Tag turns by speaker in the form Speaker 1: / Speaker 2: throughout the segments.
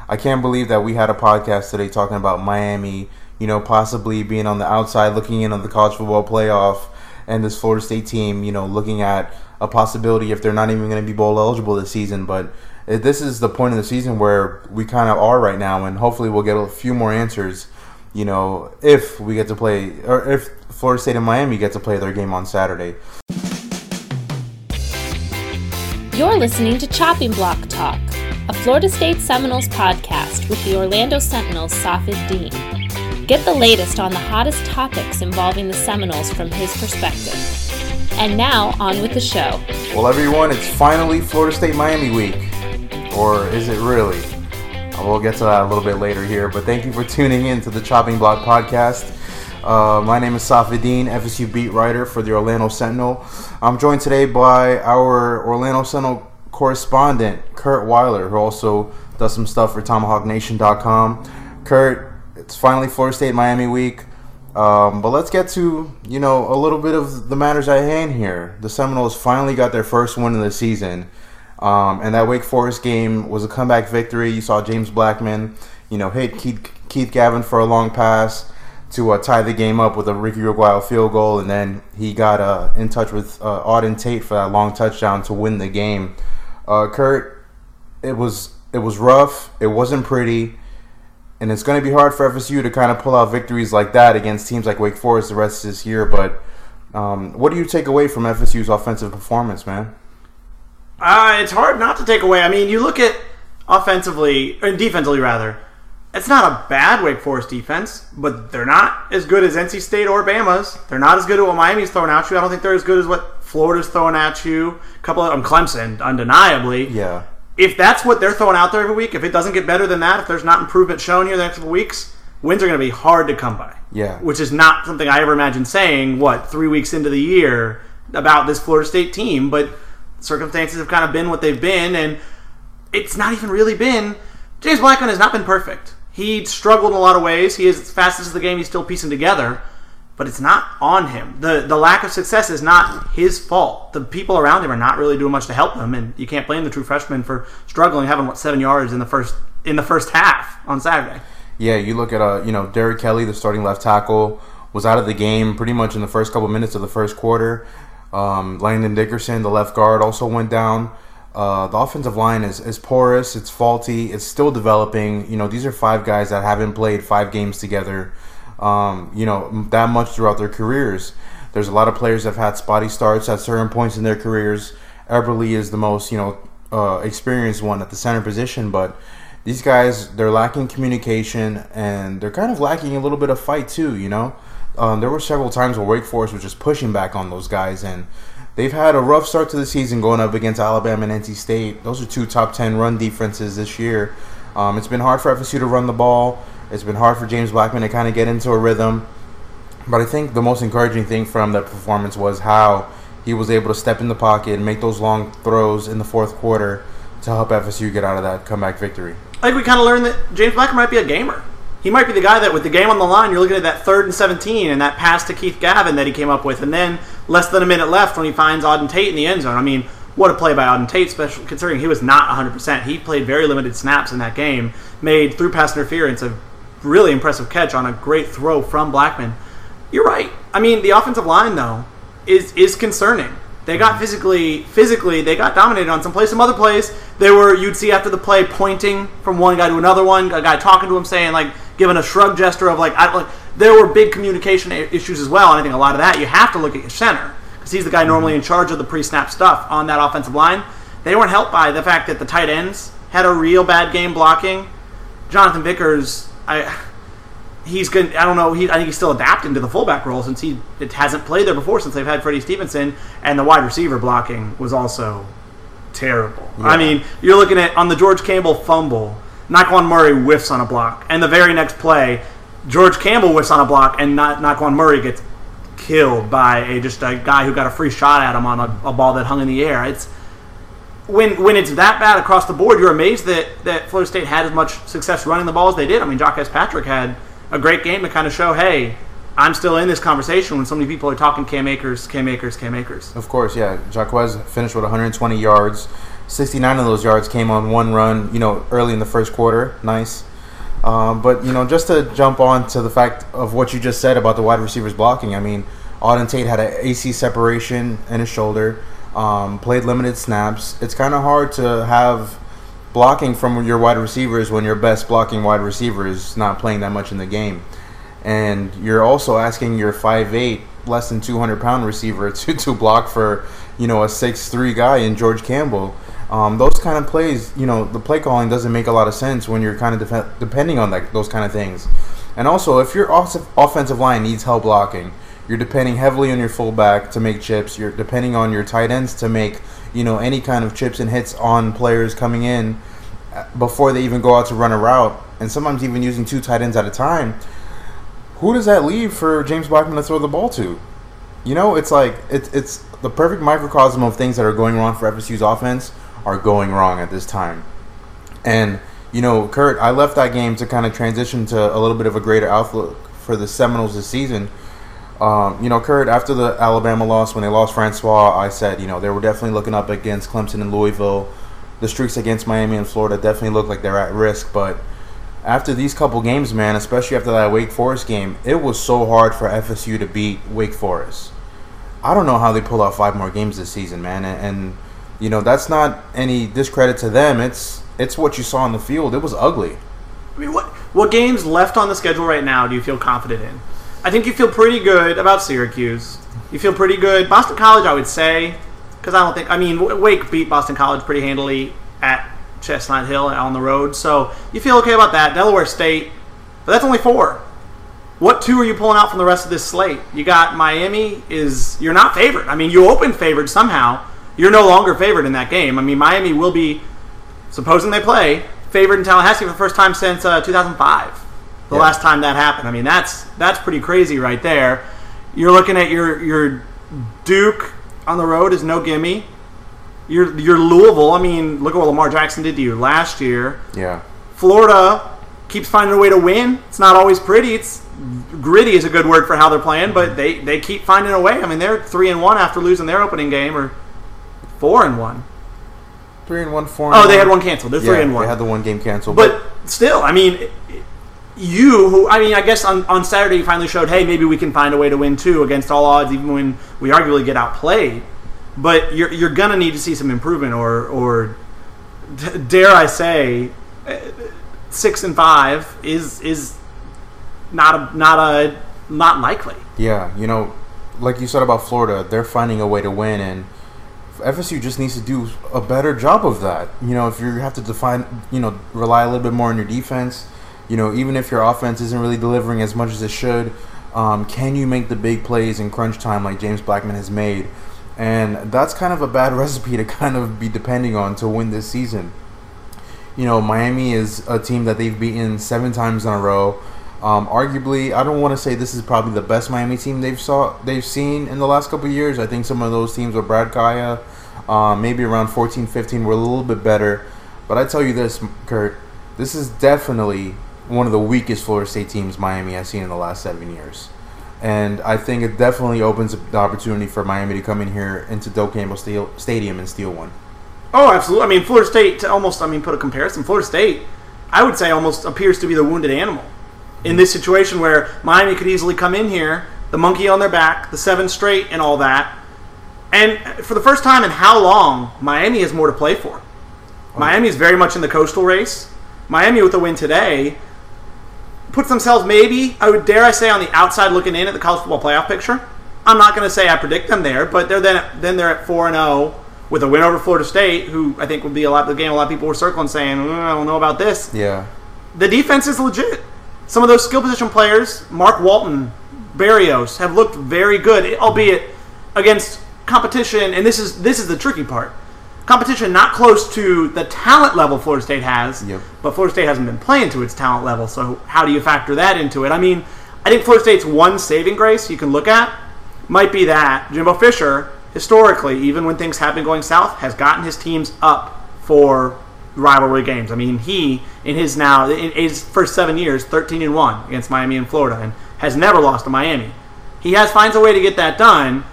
Speaker 1: I can't believe that we had a podcast today talking about Miami, possibly being on the outside looking in on the college football playoff, and this Florida State team, looking at a possibility if they're not even going to be bowl eligible this season. But this is the point of the season where we kind of are right now, and hopefully we'll get a few more answers, if we get to play, or if Florida State and Miami get to play their game on Saturday.
Speaker 2: You're listening to Chopping Block Talk, a Florida State Seminoles podcast with the Orlando Sentinel's Safid Deen. Get the latest on the hottest topics involving the Seminoles from his perspective. And now, on with the show.
Speaker 1: Well, everyone, it's finally Florida State-Miami week. Or is it really? We'll get to that a little bit later here, but thank you for tuning in to the Chopping Block podcast. My name is Safid Deen, FSU beat writer for the Orlando Sentinel. I'm joined today by our Orlando Sentinel correspondent, Kurt Weiler, who also does some stuff for TomahawkNation.com. Kurt, it's finally Florida State-Miami week. But let's get to, a little bit of the matters at hand here. The Seminoles finally got their first win of the season. And that Wake Forest game was a comeback victory. You saw James Blackman, hit Keith Gavin for a long pass to tie the game up with a Ricky Aguayo field goal. And then he got in touch with Auden Tate for that long touchdown to win the game. Kurt, it was rough. It wasn't pretty. And it's going to be hard for FSU to kind of pull out victories like that against teams like Wake Forest the rest of this year. But what do you take away from FSU's offensive performance, man?
Speaker 3: It's hard not to take away. I mean, you look at offensively, or defensively rather, it's not a bad Wake Forest defense, but they're not as good as NC State or Bama's. They're not as good at what Miami's throwing at you. I don't think they're as good as what Florida's throwing at you. A couple of them, Clemson, undeniably.
Speaker 1: Yeah.
Speaker 3: If that's what they're throwing out there every week, if it doesn't get better than that, if there's not improvement shown here the next couple weeks, wins are going to be hard to come by.
Speaker 1: Yeah.
Speaker 3: Which is not something I ever imagined saying, 3 weeks into the year about this Florida State team, but circumstances have kind of been what they've been, and it's not even really been. James Blackman has not been perfect. He struggled in a lot of ways. He is, as fast as the game, he's still piecing together, but it's not on him. The lack of success is not his fault. The people around him are not really doing much to help him, and you can't blame the true freshman for struggling, having 7 yards in the first half on Saturday.
Speaker 1: Yeah, you look at Derek Kelly, the starting left tackle, was out of the game pretty much in the first couple minutes of the first quarter. Landon Dickerson, the left guard, also went down. The offensive line is porous, it's faulty, it's still developing. These are 5 guys that haven't played 5 games together, that much throughout their careers. There's a lot of players that have had spotty starts at certain points in their careers. Eberle is the most, experienced one at the center position, but these guys, they're lacking communication, and they're kind of lacking a little bit of fight too, There were several times where Wake Forest was just pushing back on those guys, and they've had a rough start to the season going up against Alabama and NC State. Those are 2 top 10 run defenses this year. It's been hard for FSU to run the ball. It's been hard for James Blackman to kind of get into a rhythm. But I think the most encouraging thing from that performance was how he was able to step in the pocket and make those long throws in the fourth quarter to help FSU get out of that comeback victory.
Speaker 3: I think we kind of learned that James Blackman might be a gamer. He might be the guy that, with the game on the line, you're looking at that 3rd and 17 and that pass to Keith Gavin that he came up with, and then less than a minute left when he finds Auden Tate in the end zone. I mean, what a play by Auden Tate, especially considering he was not 100%. He played very limited snaps in that game, made through pass interference a really impressive catch on a great throw from Blackman. You're right. I mean, the offensive line, though, is concerning. They got physically, they got dominated on some plays. Some other plays, you'd see after the play pointing from one guy to another one, a guy talking to him saying, giving a shrug gesture of, there were big communication issues as well, and I think a lot of that, you have to look at your center, because he's the guy normally in charge of the pre-snap stuff on that offensive line. They weren't helped by the fact that the tight ends had a real bad game blocking. Jonathan Vickers, I think he's still adapting to the fullback role since it hasn't played there before since they've had Freddie Stevenson, and the wide receiver blocking was also terrible. Yeah. I mean, you're looking at, on the George Campbell fumble, Naquan Murray whiffs on a block, and the very next play, George Campbell whiffs on a block, and Naquan Murray gets killed by a guy who got a free shot at him on a ball that hung in the air. It's when it's that bad across the board, you're amazed that Florida State had as much success running the ball as they did. I mean, Jacques Patrick had a great game to kind of show, hey, I'm still in this conversation when so many people are talking Cam Akers.
Speaker 1: Of course, yeah. Jacques finished with 120 yards, 69 of those yards came on one run, early in the first quarter. Nice. But, just to jump on to the fact of what you just said about the wide receivers blocking, I mean, Auden Tate had an AC separation in his shoulder, played limited snaps. It's kind of hard to have blocking from your wide receivers when your best blocking wide receiver is not playing that much in the game. And you're also asking your 5'8", less than 200-pound receiver to block for, a 6'3" guy in George Campbell. Those kind of plays, the play calling doesn't make a lot of sense when you're kind of depending on those kind of things. And also, if your offensive line needs help blocking, you're depending heavily on your fullback to make chips. You're depending on your tight ends to make, any kind of chips and hits on players coming in before they even go out to run a route. And sometimes even using 2 tight ends at a time. Who does that leave for James Blackman to throw the ball to? It's like it's the perfect microcosm of things that are going wrong for FSU's offense are going wrong at this time. And, Kurt, I left that game to kind of transition to a little bit of a greater outlook for the Seminoles this season. Kurt, after the Alabama loss, when they lost Francois, I said, they were definitely looking up against Clemson and Louisville. The streaks against Miami and Florida definitely look like they're at risk. But after these couple games, man, especially after that Wake Forest game, it was so hard for FSU to beat Wake Forest. I don't know how they pull out 5 more games this season, man. And that's not any discredit to them. It's what you saw on the field. It was ugly.
Speaker 3: I mean, what games left on the schedule right now do you feel confident in? I think you feel pretty good about Syracuse. You feel pretty good. Boston College, I would say, because Wake beat Boston College pretty handily at Chestnut Hill on the road. So you feel okay about that. Delaware State, but that's only 4. What 2 are you pulling out from the rest of this slate? You got Miami you're not favored. I mean, you opened favored somehow. You're no longer favored in that game. I mean, Miami will be, supposing they play, favored in Tallahassee for the first time since 2005. The last time that happened. I mean, that's pretty crazy right there. You're looking at your Duke on the road is no gimme. Your Louisville, I mean, look at what Lamar Jackson did to you last year.
Speaker 1: Yeah.
Speaker 3: Florida keeps finding a way to win. It's not always pretty. It's gritty is a good word for how they're playing, but they keep finding a way. I mean, they're 3-1 after losing their opening game, or 4-1.
Speaker 1: 3-1, 4-1.
Speaker 3: Oh, they had one canceled. They're 3-1.
Speaker 1: They had the one game canceled.
Speaker 3: But still, I mean, I guess on Saturday you finally showed, hey, maybe we can find a way to win too against all odds, even when we arguably get outplayed. But you're gonna need to see some improvement, or dare I say, 6-5 is not likely.
Speaker 1: Yeah, like you said about Florida, they're finding a way to win, and FSU just needs to do a better job of that. If you have to rely a little bit more on your defense, even if your offense isn't really delivering as much as it should, can you make the big plays in crunch time like James Blackman has made? And that's kind of a bad recipe to kind of be depending on to win this season. Miami is a team that they've beaten 7 times in a row. Arguably, I don't want to say this is probably the best Miami team they've seen in the last couple of years. I think some of those teams with Brad Kaya, maybe around 14-15, were a little bit better. But I tell you this, Kurt, this is definitely one of the weakest Florida State teams Miami has seen in the last 7 years. And I think it definitely opens up the opportunity for Miami to come in here into Doak Campbell Stadium and steal one.
Speaker 3: Oh, absolutely. I mean, Florida State, put a comparison. Florida State, I would say, almost appears to be the wounded animal in this situation where Miami could easily come in here, the monkey on their back, the 7 straight and all that. And for the first time in how long, Miami has more to play for. Miami is very much in the coastal race. Miami, with the win today, puts themselves maybe, dare I say, on the outside looking in at the college football playoff picture. I'm not going to say I predict them there, but they're they're at 4-0 with a win over Florida State, who I think would be the game a lot of people were circling saying, I don't know about this.
Speaker 1: Yeah.
Speaker 3: The defense is legit. Some of those skill position players, Mark Walton, Barrios, have looked very good, albeit against competition, and this is the tricky part. Competition not close to the talent level Florida State has, but Florida State hasn't been playing to its talent level, so how do you factor that into it? I mean, I think Florida State's one saving grace you can look at might be that Jimbo Fisher, historically, even when things have been going south, has gotten his teams up for rivalry games. I mean, he, in his first 7 years, 13-1 against Miami and Florida, and has never lost to Miami. He finds a way to get that done,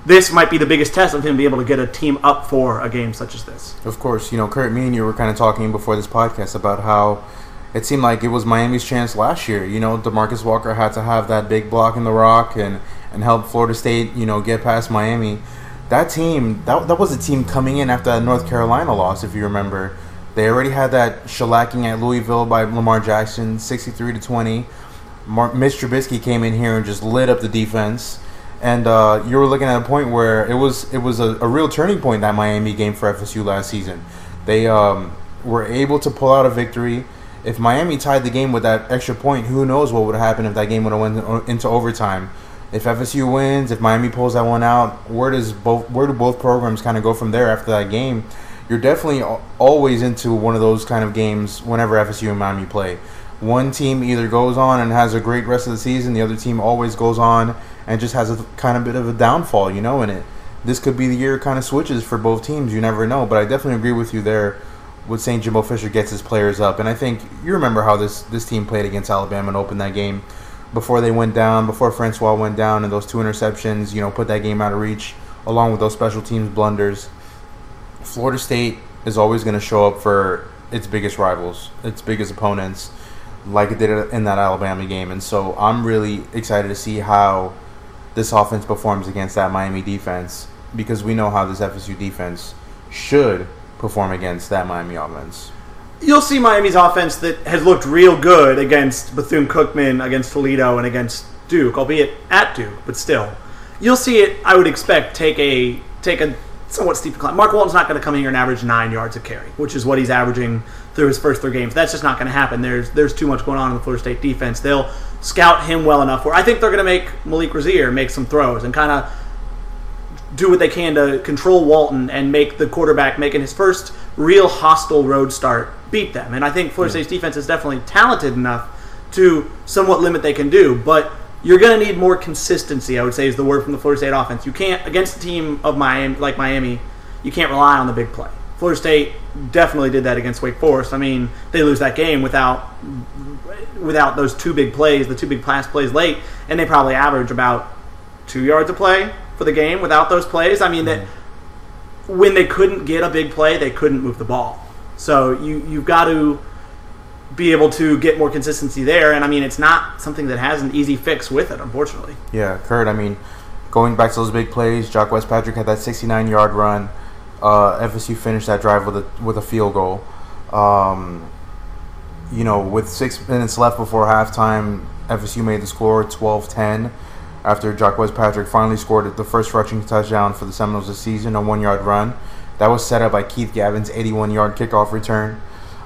Speaker 3: this might be the biggest test of him being able to get a team up for a game such as this.
Speaker 1: Of course, Kurt, me and you were kind of talking before this podcast about how it seemed like it was Miami's chance last year. DeMarcus Walker had to have that big block in the rock and help Florida State, get past Miami. That team, that was a team coming in after that North Carolina loss, if you remember. They already had that shellacking at Louisville by Lamar Jackson, 63-20. Mitch Trubisky came in here and just lit up the defense. And you were looking at a point where it was a real turning point, that Miami game for FSU last season. They were able to pull out a victory. If Miami tied the game with that extra point, who knows what would have happened if that game would have went into overtime. If FSU wins, if Miami pulls that one out, where do both programs kind of go from there after that game? You're definitely always into one of those kind of games whenever FSU and Miami play. One team either goes on and has a great rest of the season, the other team always goes on and just has a kind of bit of a downfall, in it. This could be the year it kind of switches for both teams. You never know, but I definitely agree with you there with saying Jimbo Fisher gets his players up. And I think you remember how this team played against Alabama and opened that game before they went down, before Francois went down, and those 2 interceptions, put that game out of reach, along with those special teams blunders. Florida State is always going to show up for its biggest rivals, its biggest opponents, like it did in that Alabama game. And so I'm really excited to see how this offense performs against that Miami defense, because we know how this FSU defense should perform against that Miami offense.
Speaker 3: You'll see Miami's offense that has looked real good against Bethune-Cookman, against Toledo, and against Duke, albeit at Duke, but still. You'll see it, I would expect, take a somewhat steep decline. Mark Walton's not going to come in here and average 9 yards a carry, which is what he's averaging through his first 3 games. That's just not going to happen. There's too much going on in the Florida State defense. They'll scout him well enough where I think they're going to make Malik Rozier make some throws and kind of do what they can to control Walton and make the quarterback making his first real hostile road start beat them. And I think Florida State's defense is definitely talented enough to somewhat limit they can do. But you're going to need more consistency, I would say, is the word from the Florida State offense. You can't, against a team of Miami, you can't rely on the big play. Florida State definitely did that against Wake Forest. I mean, they lose that game without those 2 big plays, the 2 big pass plays late, and they probably average about 2 yards a play for the game without those plays. I mean, that when they couldn't get a big play, they couldn't move the ball. So you've got to be able to get more consistency there. And, I mean, it's not something that has an easy fix with it, unfortunately.
Speaker 1: Yeah, Kurt, I mean, going back to those big plays, Jacques Patrick had that 69-yard run. FSU finished that drive with a field goal. With 6 minutes left before halftime, FSU made the score 12-10 after Jacques Patrick finally scored the first rushing touchdown for the Seminoles this season, a 1-yard run. That was set up by Keith Gavin's 81-yard kickoff return.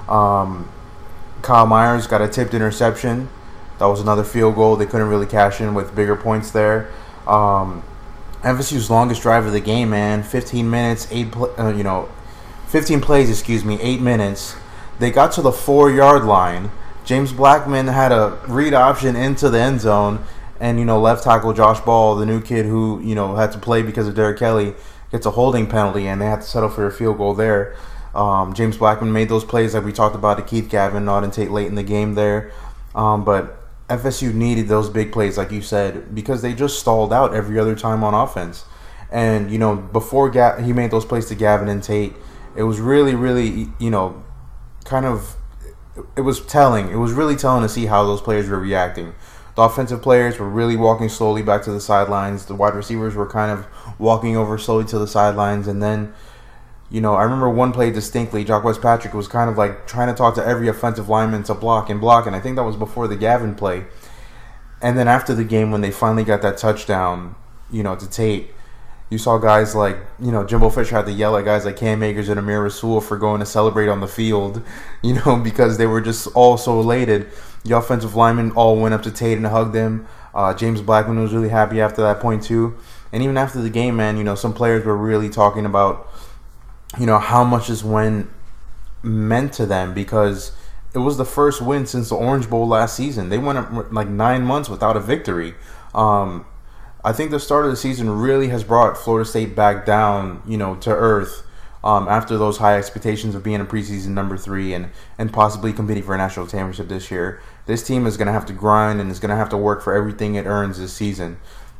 Speaker 1: Kyle Myers got a tipped interception. That was another field goal. They couldn't really cash in with bigger points there. FSU's longest drive of the game, man. 15 minutes, 15 plays, 8 minutes. They got to the 4-yard line. James Blackman had a read option into the end zone, and left tackle Josh Ball, the new kid who had to play because of Derek Kelly, gets a holding penalty, and they had to settle for a field goal there. James Blackman made those plays like we talked about to Keith Gavin, Auden Tate late in the game there. But FSU needed those big plays, like you said, because they just stalled out every other time on offense. And, before he made those plays to Gavin and Tate, it was really, really, it was telling. It was really telling to see how those players were reacting. The offensive players were really walking slowly back to the sidelines. The wide receivers were kind of walking over slowly to the sidelines. And then, I remember one play distinctly. Jacques Patrick was kind of like trying to talk to every offensive lineman to block. And I think that was before the Gavin play. And then after the game, when they finally got that touchdown, to Tate, you saw guys like, Jimbo Fisher had to yell at guys like Cam Akers and Amir Rasul for going to celebrate on the field, because they were just all so elated. The offensive linemen all went up to Tate and hugged him. James Blackman was really happy after that point too. And even after the game, man, some players were really talking about, how much this win meant to them, because it was the first win since the Orange Bowl last season. They went up like 9 months without a victory. I think the start of the season really has brought Florida State back down, to earth after those high expectations of being a preseason number 3 and possibly competing for a national championship this year. This team is going to have to grind and is going to have to work for everything it earns this season.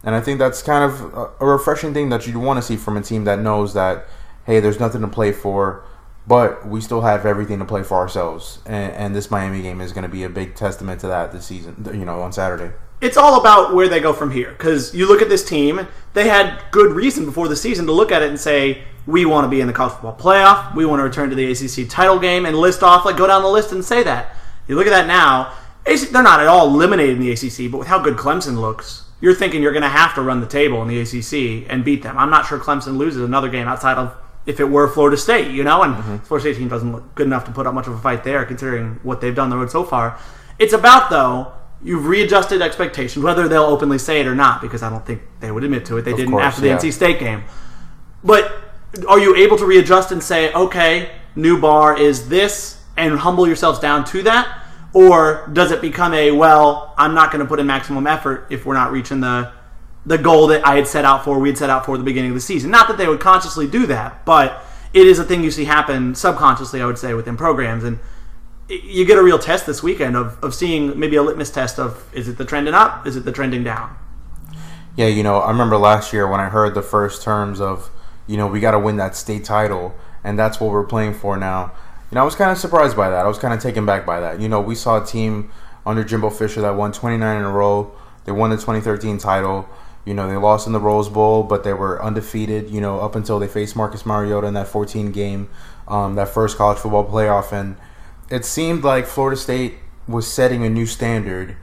Speaker 1: And I think that's kind of a refreshing thing that you want to see from a team that knows that, hey, there's nothing to play for, but we still have everything to play for ourselves. And this Miami game is going to be a big testament to that this season, on Saturday.
Speaker 3: It's all about where they go from here. Because you look at this team, they had good reason before the season to look at it and say, we want to be in the college football playoff, we want to return to the ACC title game, and list off, go down the list and say that. You look at that now, they're not at all eliminated in the ACC, but with how good Clemson looks, you're thinking you're going to have to run the table in the ACC and beat them. I'm not sure Clemson loses another game outside of if it were Florida State, and Florida State team doesn't look good enough to put up much of a fight there considering what they've done on the road so far. It's about, though, you've readjusted expectations, whether they'll openly say it or not, because I don't think they would admit to it. They didn't after the NC State game. But are you able to readjust and say, okay, new bar is this, and humble yourselves down to that? Or does it become I'm not going to put in maximum effort if we're not reaching the goal that we'd set out for at the beginning of the season? Not that they would consciously do that, but it is a thing you see happen subconsciously, I would say, within programs. And you get a real test this weekend of seeing maybe a litmus test of, is it the trending up? Is it the trending down?
Speaker 1: Yeah, I remember last year when I heard the first terms of, we got to win that state title, and that's what we're playing for now. I was kind of surprised by that. I was kind of taken back by that. We saw a team under Jimbo Fisher that won 29 in a row. They won the 2013 title. They lost in the Rose Bowl, but they were undefeated, up until they faced Marcus Mariota in that 14 game, that first college football playoff. And it seemed like Florida State was setting a new standard,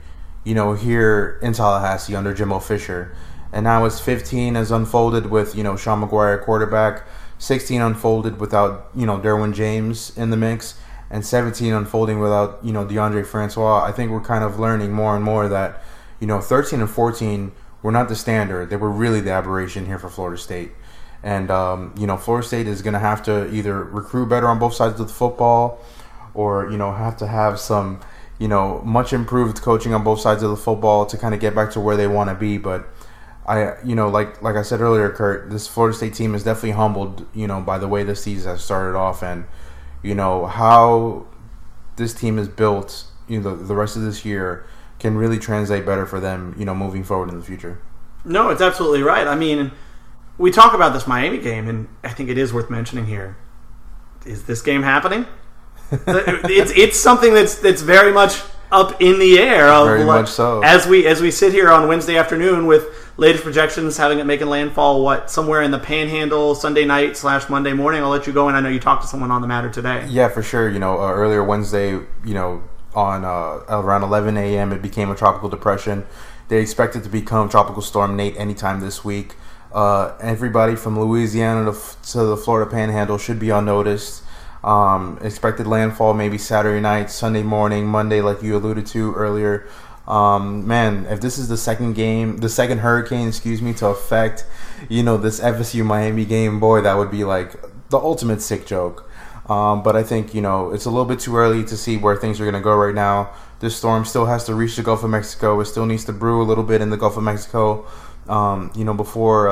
Speaker 1: here in Tallahassee under Jimbo Fisher. And now it's 15 has unfolded with, Sean McGuire quarterback, 16 unfolded without, Derwin James in the mix, and 17 unfolding without, DeAndre Francois. I think we're kind of learning more and more that, 13 and 14 were not the standard. They were really the aberration here for Florida State. And, Florida State is going to have to either recruit better on both sides of the football or, have to have some, much improved coaching on both sides of the football to kind of get back to where they want to be. But like I said earlier, Kurt, this Florida State team is definitely humbled, by the way this season has started off, and how this team is built, the rest of this year can really translate better for them, moving forward in the future. No,
Speaker 3: it's absolutely right. I mean, we talk about this Miami game, and I think it is worth mentioning here. Is this game happening? It's something that's very much up in the air.
Speaker 1: Very much so.
Speaker 3: As we sit here on Wednesday afternoon with latest projections having it making landfall, somewhere in the Panhandle Sunday night / Monday morning. I'll let you go, and I know you talked to someone on the matter today.
Speaker 1: Yeah, for sure. Earlier Wednesday, on around 11 a.m. it became a tropical depression. They expect it to become Tropical Storm Nate anytime this week. Everybody from Louisiana to the Florida Panhandle should be on notice. Expected landfall maybe Saturday night, Sunday morning, Monday, like you alluded to earlier. Man, if this is the second hurricane, to affect, this FSU Miami game, boy, that would be like the ultimate sick joke. But I think, it's a little bit too early to see where things are going to go right now. This storm still has to reach the Gulf of Mexico. It still needs to brew a little bit in the Gulf of Mexico, before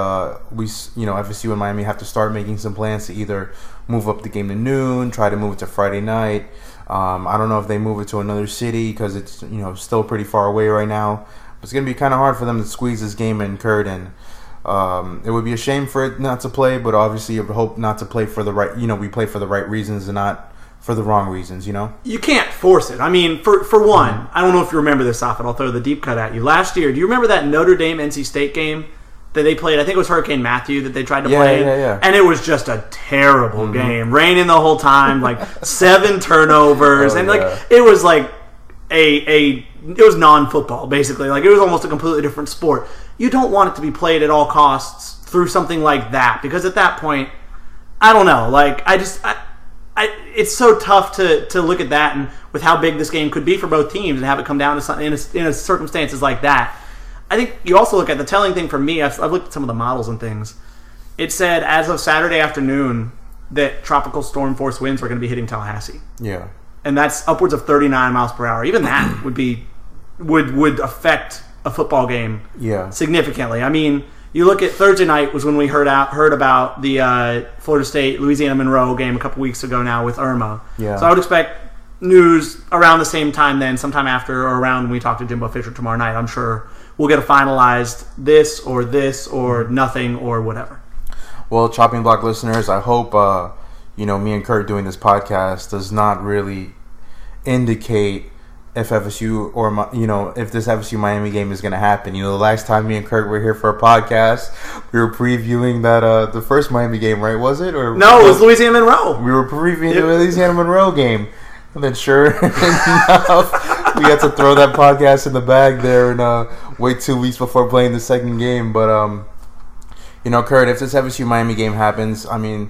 Speaker 1: FSU and Miami have to start making some plans to either move up the game to noon, try to move it to Friday night. I don't know if they move it to another city because it's, still pretty far away right now. But it's going to be kind of hard for them to squeeze this game in, Kurt, and it would be a shame for it not to play, but obviously you would hope not to play for the right, we play for the right reasons and not for the wrong reasons,
Speaker 3: You can't force it. I mean, for one, I don't know if you remember this off, and I'll throw the deep cut at you. Last year, do you remember that Notre Dame-NC State game that they played? I think it was Hurricane Matthew that they tried to play.
Speaker 1: Yeah.
Speaker 3: And it was just a terrible game. Raining the whole time, 7 turnovers. It was it was non-football, basically. It was almost a completely different sport. You don't want it to be played at all costs through something like that, because at that point, I don't know. It's so tough to look at that, and with how big this game could be for both teams, and have it come down to something in a circumstances like that. I think you also look at the telling thing for me. I've looked at some of the models and things. It said as of Saturday afternoon that tropical storm force winds were going to be hitting Tallahassee.
Speaker 1: Yeah,
Speaker 3: and that's upwards of 39 miles per hour. Even that would affect a football game.
Speaker 1: Yeah,
Speaker 3: significantly. I mean, you look at Thursday night was when we heard about the Florida State Louisiana Monroe game a couple weeks ago now with Irma.
Speaker 1: Yeah.
Speaker 3: So I would expect news around the same time then, sometime after or around when we talk to Jimbo Fisher tomorrow night. I'm sure we'll get a finalized this or nothing or whatever.
Speaker 1: Well, Chopping Block listeners, I hope me and Kurt doing this podcast does not really indicate if FSU or if this FSU Miami game is going to happen. The last time me and Kurt were here for a podcast, we were previewing that the first Miami game, right? Was it? Or
Speaker 3: no, it was Louisiana Monroe.
Speaker 1: We were previewing the Louisiana Monroe game, and then sure enough, we had to throw that podcast in the bag there and wait 2 weeks before playing the second game. But Kurt, if this FSU Miami game happens,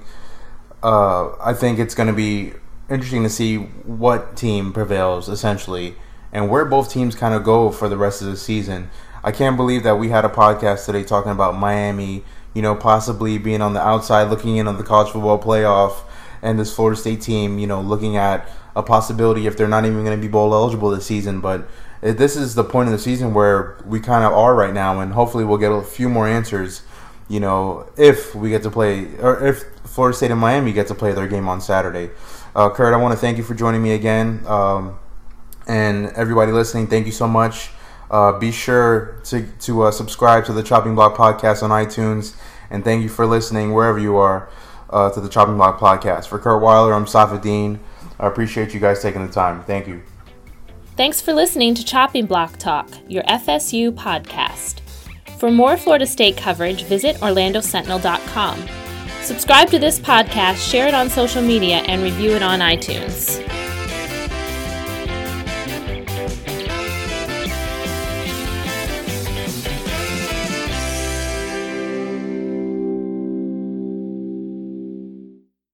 Speaker 1: I think it's going to be interesting to see what team prevails, essentially, and where both teams kind of go for the rest of the season. I can't believe that we had a podcast today talking about Miami, possibly being on the outside looking in on the college football playoff, and this Florida State team, looking at a possibility if they're not even going to be bowl eligible this season. But this is the point of the season where we kind of are right now, and hopefully we'll get a few more answers, if we get to play, or if Florida State and Miami get to play their game on Saturday. Kurt, I want to thank you for joining me again. And everybody listening, thank you so much. Be sure to subscribe to the Chopping Block Podcast on iTunes. And thank you for listening wherever you are to the Chopping Block Podcast. For Kurt Weiler, I'm Safid Deen. I appreciate you guys taking the time. Thank you.
Speaker 2: Thanks for listening to Chopping Block Talk, your FSU podcast. For more Florida State coverage, visit OrlandoSentinel.com. Subscribe to this podcast, share it on social media, and review it on iTunes.